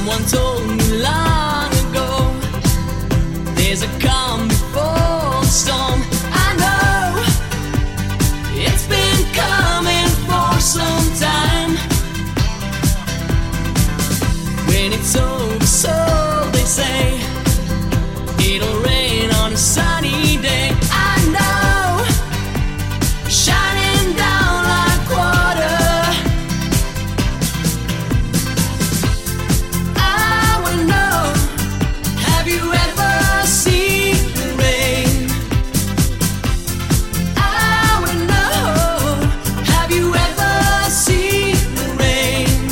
Someone told me long ago, there's a calm before the storm. I know it's been coming for some time. When it's over, so they say, it'll rain on a sunny day. I know, shining down like water. I wanna know, have you ever seen the rain? I wanna know, have you ever seen the rain?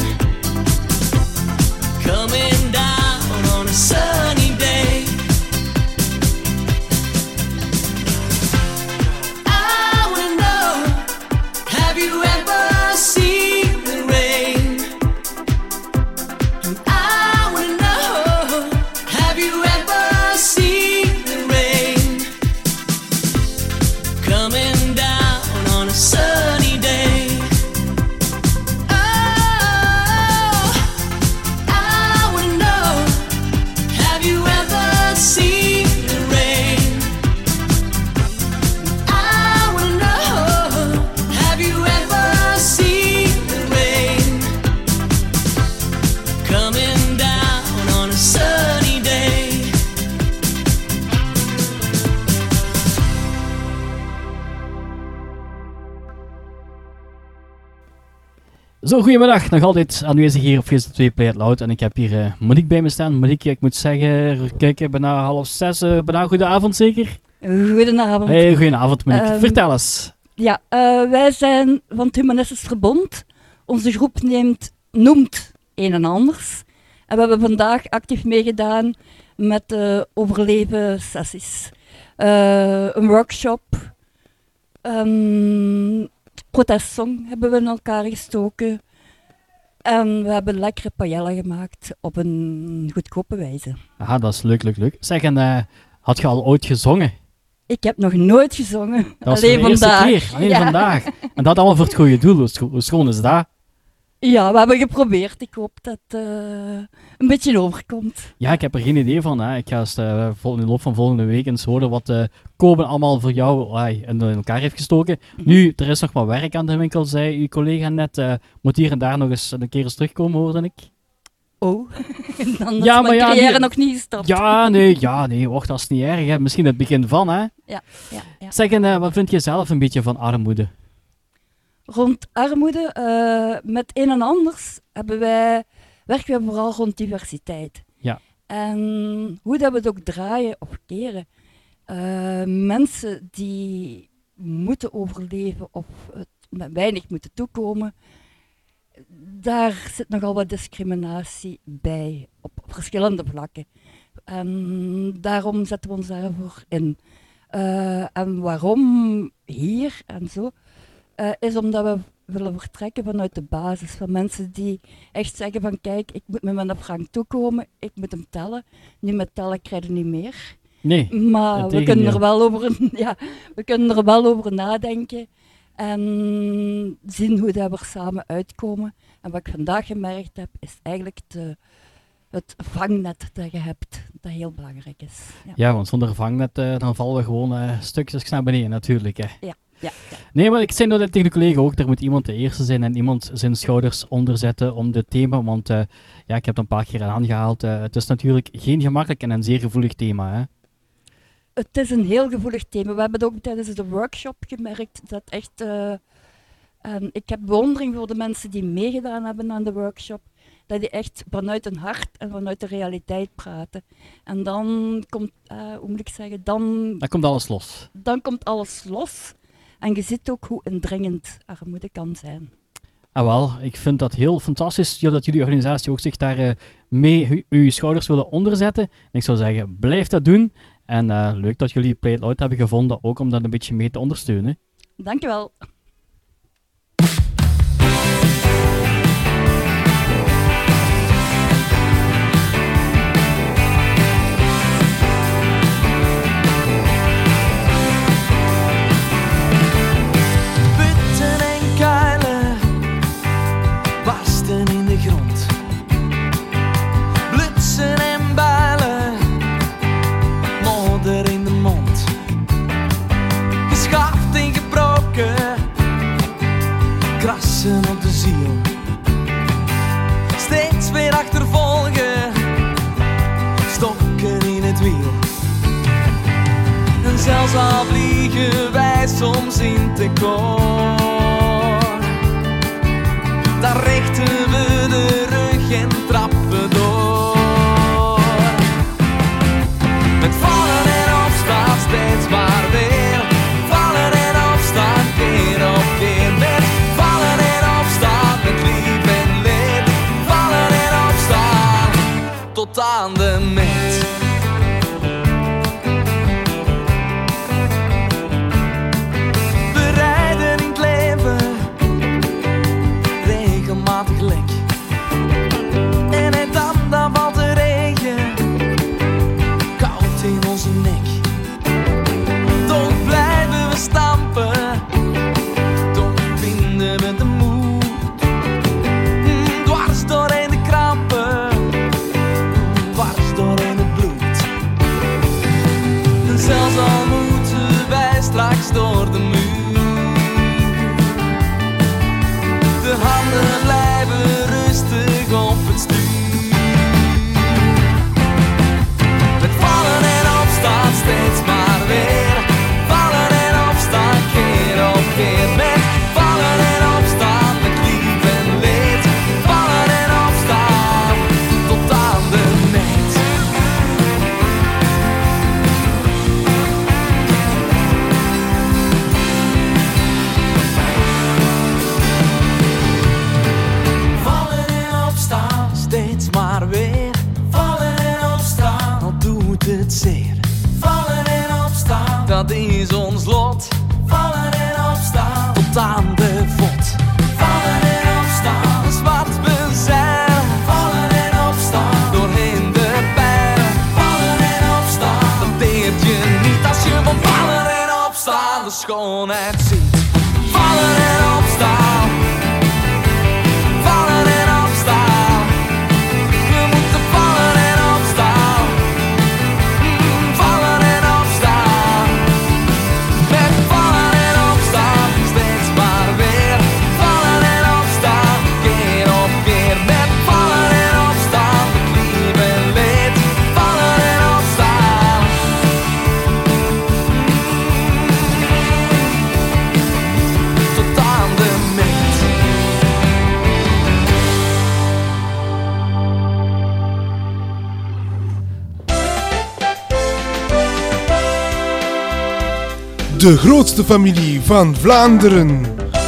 Coming down on a sunny day. I wanna know, have you ever seen the rain? And I wanna know, have you ever seen the rain? Coming down on a sunny day. Oh, I wanna know, have you ever seen the rain? I wanna know, have you ever seen the rain? Coming down on a sunny day. Zo, goedemiddag. Nog altijd aanwezig hier op Feest twee Play It Loud. En ik heb hier uh, Monique bij me staan. Monique, ik moet zeggen, kijk, bijna half zes. Uh, bijna goedenavond zeker? Goedenavond. Hey, goedenavond Monique. Um, Vertel eens. Ja, uh, wij zijn van het Humanistisch Verbond. Onze groep neemt, noemt een en anders. En we hebben vandaag actief meegedaan met uh, overleven sessies. Uh, een workshop. Um, protestsong hebben we in elkaar gestoken. En we hebben lekkere paella gemaakt op een goedkope wijze. Aha, dat is leuk, leuk, leuk. Zeg, en uh, had je al ooit gezongen? Ik heb nog nooit gezongen. Dat was alleen de eerste vandaag. keer, alleen Ja. vandaag. En dat allemaal voor het goede doel. Hoe scho- hoe schoon is dat? Ja, we hebben geprobeerd. Ik hoop dat het uh, een beetje overkomt. Ja, ik heb er geen idee van. Hè. Ik ga eens, uh, vol- in de loop van volgende week eens horen wat uh, Koben allemaal voor jou uh, in, in elkaar heeft gestoken. Mhm. Nu, er is nog wat werk aan de winkel, zei uw collega net. Uh, moet hier en daar nog eens een keer eens terugkomen, hoorde ik. Oh, dan is mijn carrière nee, nog niet gestopt. Ja, nee, ja, nee, wacht, dat is niet erg. Hè. Misschien het begin van, hè. Ja, ja, ja. Zeg, en, uh, wat vind je zelf een beetje van armoede? Rond armoede, uh, met een en anders hebben wij, werken we vooral rond diversiteit. Ja. En hoe dat we het ook draaien of keren, uh, mensen die moeten overleven of het met weinig moeten toekomen, daar zit nogal wat discriminatie bij op verschillende vlakken. En daarom zetten we ons daarvoor in. Uh, en waarom hier en zo, uh, is omdat we willen vertrekken vanuit de basis van mensen die echt zeggen van kijk, ik moet met mijn frank toekomen, ik moet hem tellen. Nu met tellen krijg je niet meer. Nee, maar we kunnen, er wel over, ja, we kunnen er wel over nadenken en zien hoe dat we er samen uitkomen. En wat ik vandaag gemerkt heb, is eigenlijk de, het vangnet dat je hebt, dat heel belangrijk is. Ja, ja want zonder vangnet uh, dan vallen we gewoon uh, stukjes naar beneden natuurlijk. Hè. Ja, ja, ja. Nee, maar ik zei nou tegen de collega ook, er moet iemand de eerste zijn en iemand zijn schouders onderzetten om dit thema, want uh, ja, ik heb het een paar keer aangehaald. Uh, het is natuurlijk geen gemakkelijk en een zeer gevoelig thema. Hè. Het is een heel gevoelig thema. We hebben het ook tijdens de workshop gemerkt dat echt... Uh, um, ik heb bewondering voor de mensen die meegedaan hebben aan de workshop. Dat die echt vanuit hun hart en vanuit de realiteit praten. En dan komt, uh, hoe moet ik zeggen, dan... Dan komt alles los. Dan komt alles los. En je ziet ook hoe indringend armoede kan zijn. Ah wel, ik vind dat heel fantastisch dat jullie organisatie ook zich daar uh, mee hu- uw schouders willen onderzetten. En ik zou zeggen, blijf dat doen. En uh, leuk dat jullie Play It Loud hebben gevonden, ook om dat een beetje mee te ondersteunen. Dankjewel. Putten en kuilen barsten in de grond. krassen op de ziel. Steeds weer achtervolgen, stokken in het wiel. En zelfs al vliegen wij soms in tekort, dan richten we de rug en trappen door. Met vallen en opstaan steeds maar weer, vallen en opstaan keer op keer. Met vallen en opstaan, met lief en leed, vallen en opstaan tot aan de meet. We rijden in het leven regelmatig lek. En en dan, dan valt de regen koud in onze nek. Toch blijven we stampen, toch vinden we de moed. Mm, dwars doorheen de krampen, dwars doorheen het bloed. En zelfs al moeten wij straks door de muur, de handen blijven rustig op het stuur. Met vallen en opstaan steeds maar weer, vallen en opstaan keer op keer. Met vallen en opstaan, met lief en leed, vallen en opstaan tot aan de meet. Vallen en opstaan steeds maar weer, vallen en opstaan, al doet het zeer. Vallen en opstaan, dat is ons lot. Vallen en opstaan, tot aan de vod. Vallen en opstaan, zwart we zijn. Vallen en opstaan, doorheen de pijn. Vallen en opstaan, dat deert je niet als je van vallen en opstaan de schoonheid ziet. Vallen en opstaan, vallen en opstaan. We moeten vallen en opstaan, mm, vallen en opstaan. Met vallen en opstaan, steeds maar weer. Vallen en opstaan, keer op keer. Met vallen en opstaan, met lief en leed. Vallen en opstaan. Tot aan de meet. De grootste familie van Vlaanderen.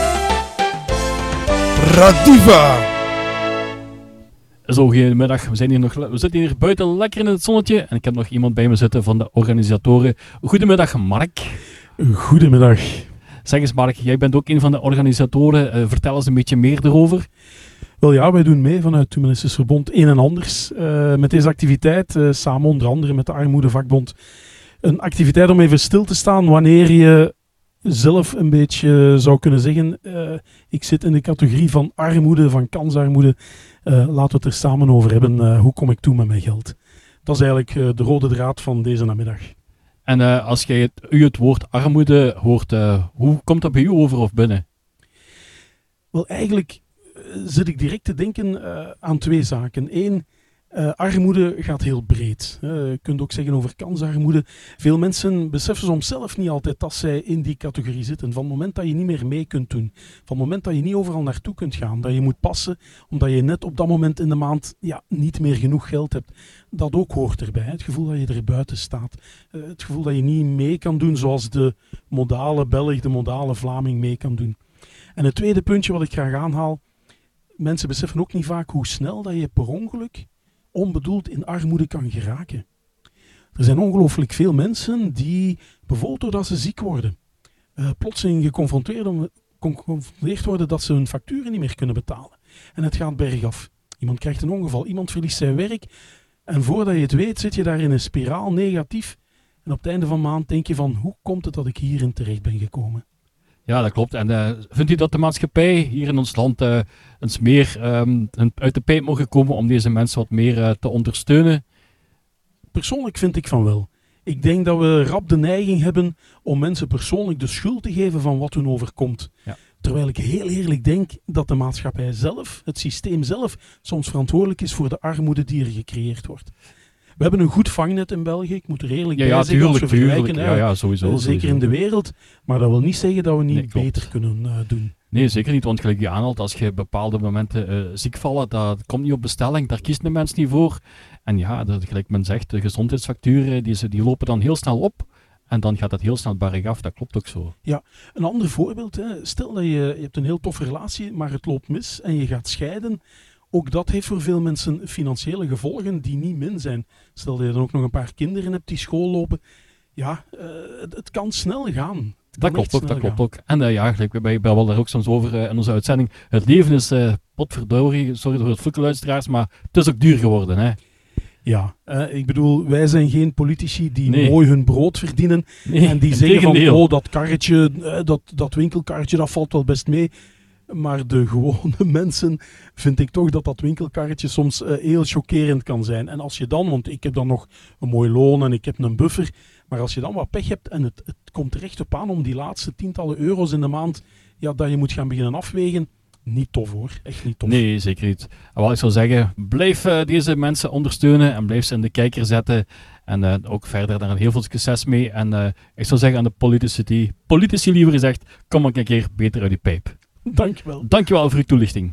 Radiva. Zo, goedemiddag. We, zijn hier nog, we zitten hier buiten lekker in het zonnetje. En ik heb nog iemand bij me zitten van de organisatoren. Goedemiddag, Mark. Goedemiddag. Zeg eens, Mark, jij bent ook een van de organisatoren. Uh, vertel eens een beetje meer erover. Wel ja, wij doen mee vanuit het Humanistisch Verbond een en anders uh, met deze activiteit, uh, samen onder andere met de Armoedevakbond. Een activiteit om even stil te staan wanneer je zelf een beetje zou kunnen zeggen, uh, ik zit in de categorie van armoede, van kansarmoede. Uh, laten we het er samen over hebben. Uh, hoe kom ik toe met mijn geld? Dat is eigenlijk uh, de rode draad van deze namiddag. En uh, als jij het, u het woord armoede hoort, uh, hoe komt dat bij u over of binnen? Wel, eigenlijk uh, zit ik direct te denken uh, aan twee zaken. Eén, uh, armoede gaat heel breed. Uh, je kunt ook zeggen over kansarmoede. Veel mensen beseffen soms zelf niet altijd dat zij in die categorie zitten. Van het moment dat je niet meer mee kunt doen, van het moment dat je niet overal naartoe kunt gaan, dat je moet passen, omdat je net op dat moment in de maand ja, niet meer genoeg geld hebt. Dat ook hoort erbij. Het gevoel dat je er buiten staat. Uh, het gevoel dat je niet mee kan doen zoals de modale Belg, de modale Vlaming mee kan doen. En het tweede puntje wat ik graag aanhaal. Mensen beseffen ook niet vaak hoe snel dat je per ongeluk onbedoeld in armoede kan geraken. Er zijn ongelooflijk veel mensen die, bijvoorbeeld doordat ze ziek worden, uh, plotseling geconfronteerd, om, geconfronteerd worden dat ze hun facturen niet meer kunnen betalen. En het gaat bergaf. Iemand krijgt een ongeval, iemand verliest zijn werk. En voordat je het weet zit je daar in een spiraal negatief. En op het einde van de maand denk je van, hoe komt het dat ik hierin terecht ben gekomen? Ja, dat klopt. En uh, vindt u dat de maatschappij hier in ons land uh, eens meer um, uit de pijp mogen komen om deze mensen wat meer uh, te ondersteunen? Persoonlijk vind ik van wel. Ik denk dat we rap de neiging hebben om mensen persoonlijk de schuld te geven van wat hun overkomt. Ja. Terwijl ik heel eerlijk denk dat de maatschappij zelf, het systeem zelf, soms verantwoordelijk is voor de armoede die er gecreëerd wordt. We hebben een goed vangnet in België, ik moet er eerlijk Ja, bij ja, zeggen, als tuurlijk, we vergelijken, tuurlijk. hè, Ja, ja, sowieso, eh, zeker sowieso. in de wereld, maar dat wil niet zeggen dat we niet Nee, klopt. beter kunnen uh, doen. Nee, zeker niet, want gelijk je aanhaalt, als je bepaalde momenten uh, ziek vallen, dat komt niet op bestelling, daar kiezen de mensen niet voor. En ja, dat, gelijk men zegt, de gezondheidsfacturen, die, ze- die lopen dan heel snel op. En dan gaat dat heel snel bergaf, dat klopt ook zo. Ja, een ander voorbeeld. Hè. Stel dat je, je hebt een heel toffe relatie, maar het loopt mis en je gaat scheiden. Ook dat heeft voor veel mensen financiële gevolgen die niet min zijn. Stel dat je dan ook nog een paar kinderen hebt die school lopen. Ja, uh, het, het kan snel gaan. Het Dat kan klopt echt ook, snel dat klopt gaan. ook. En uh, ja, gelijk, wij hebben daar ook soms over uh, in onze uitzending. Het leven is uh, potverdorie, sorry voor het vloeken luisteraars, maar het is ook duur geworden, hè. Ja, uh, ik bedoel, wij zijn geen politici die Nee. mooi hun brood verdienen Nee, en die zeggen van, integendeel. oh, dat karretje, uh, dat, dat winkelkarretje, dat valt wel best mee. Maar de gewone mensen vind ik toch dat dat winkelkarretje soms uh, heel chockerend kan zijn. En als je dan, want ik heb dan nog een mooi loon en ik heb een buffer, maar als je dan wat pech hebt en het, het komt er echt op aan om die laatste tientallen euro's in de maand, ja, dat je moet gaan beginnen afwegen, niet tof hoor, echt niet tof. Nee, zeker niet. En wat ik zou zeggen, blijf uh, deze mensen ondersteunen en blijf ze in de kijker zetten. En uh, ook verder daar heel veel succes mee. En uh, ik zou zeggen aan de politici, die, politici liever gezegd, kom ook een keer beter uit die pijp. Dankjewel. Dankjewel voor uw toelichting.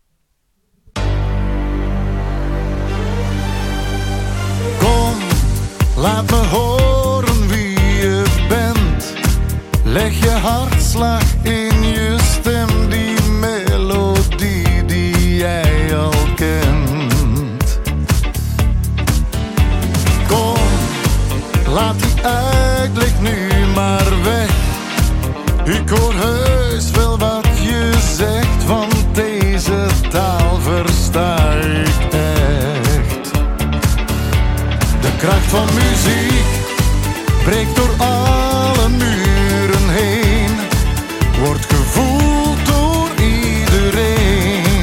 Kom, laat me horen wie je bent. Leg je hartslag in je stem, die melodie die jij al kent. Kom, laat die uitleg nu maar weg. Ik hoor heus wel wat je zegt, want deze taal versta ik echt. De kracht van muziek breekt door alle muren heen, wordt gevoeld door iedereen.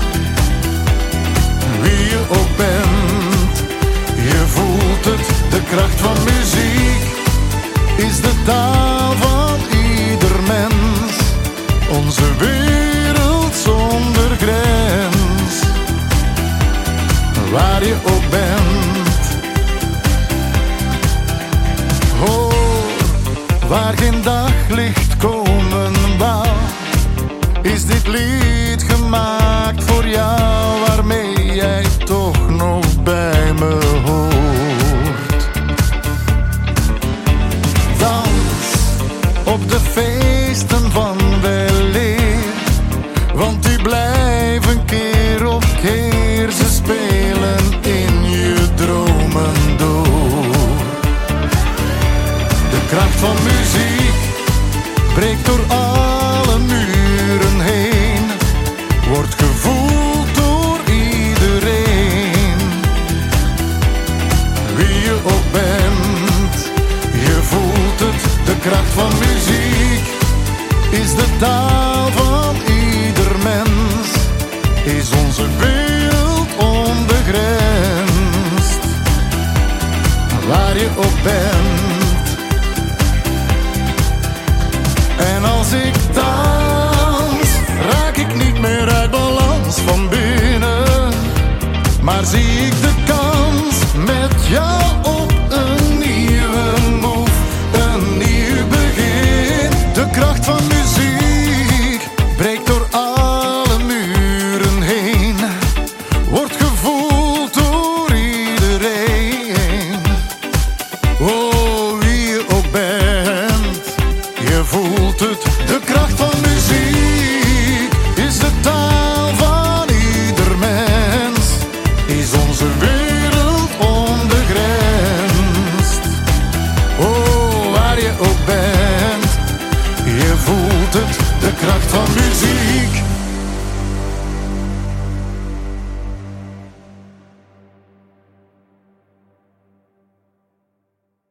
Wie je ook bent, je voelt het, de kracht van muziek is de taal van ieder mens, onze wereld zonder grens. Waar je ook bent, hoor, waar geen daglicht komen wou, is dit lied gemaakt voor jou, waarmee jij toch nog bij me hoort. Dans op de feesten van weleer, want die blijven keer op keer, ze spelen in je dromen door. De kracht van muziek breekt door alle muren heen, wordt gevoeld door iedereen. Wie je ook bent, je voelt het, de kracht van muziek is de taal van ieder mens, is onze wereld onbegrensd. Waar je ook bent. En als ik dans, raak ik niet meer uit balans van binnen, maar zie ik